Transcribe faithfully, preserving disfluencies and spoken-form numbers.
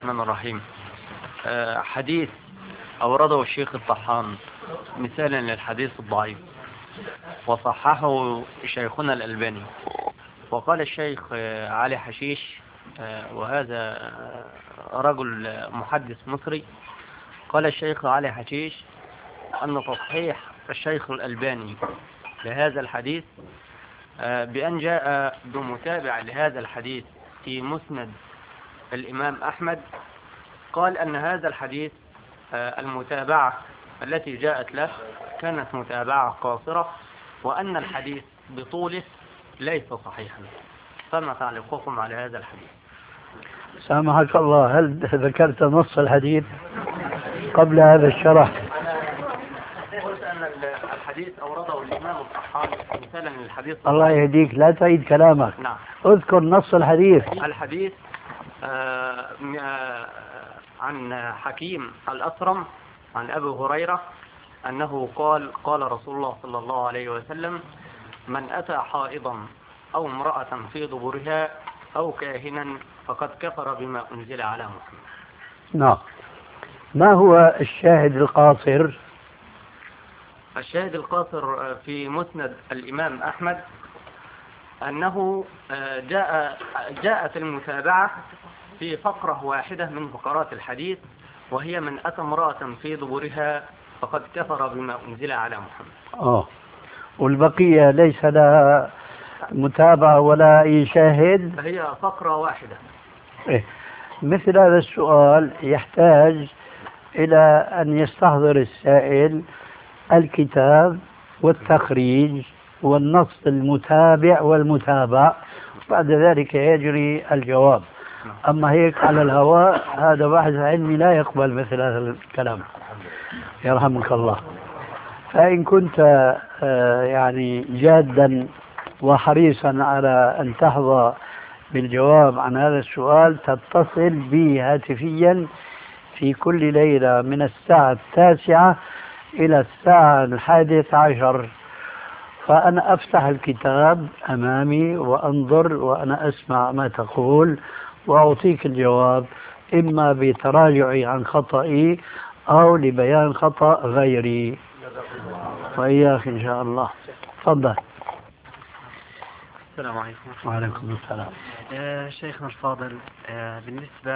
الرحمن الرحيم. آه، حديث أورده الشيخ الطحان مثالا للحديث الضعيف، وصححه شيخنا الألباني. وقال الشيخ آه، علي حشيش، آه، وهذا آه، رجل محدث مصري، قال الشيخ علي حشيش أن تصحيح الشيخ الألباني لهذا الحديث آه، بأن جاء بمتابع لهذا الحديث في مسند الإمام أحمد. قال أن هذا الحديث آه، المتابعة التي جاءت له كانت متابعة قاصرة، وأن الحديث بطوله ليس صحيحا. فما تعليقكم على هذا الحديث؟ سامحك الله، هل ذكرت نص الحديث قبل هذا الشرح؟ قلت أن الحديث أورده الإمام الطحان مثالا للحديث. الله يهديك، لا تعيد كلامك. نعم. اذكر نص الحديث. الحديث آه آه عن حكيم الأسرم عن أبي هريرة أنه قال قال رسول الله صلى الله عليه وسلم: من أتى حائضا أو امرأة في دبرها أو كاهنا فقد كفر بما أنزل على محمد. نعم. ما هو الشاهد القاصر؟ الشاهد القاصر في مسند الإمام أحمد أنه جاء جاءت المتابعة في فقرة واحدة من فقرات الحديث، وهي من أتى امرأة في دبرها فقد كفر بما أنزل على محمد. آه. والبقية ليس لها متابعة ولا أي شاهد؟ هي فقرة واحدة. إيه. مثل هذا السؤال يحتاج إلى أن يستحضر السائل الكتاب والتخريج والنص المتابع والمتابع، بعد ذلك يجري الجواب. أما هيك على الهواء هذا باحث علمي لا يقبل مثل هذا الكلام، يرحمك الله. فإن كنت يعني جادا وحريصا على أن تحظى بالجواب عن هذا السؤال، تتصل بي هاتفيا في كل ليلة من الساعة التاسعة إلى الساعة الحادية عشر، فأنا أفتح الكتاب أمامي وأنظر وأنا أسمع ما تقول وأعطيك الجواب، إما بتراجعي عن خطئي أو لبيان خطأ غيري. وإياك إن شاء الله. تفضل. السلام عليكم. وعليكم السلام. آه شيخنا الفاضل، آه بالنسبة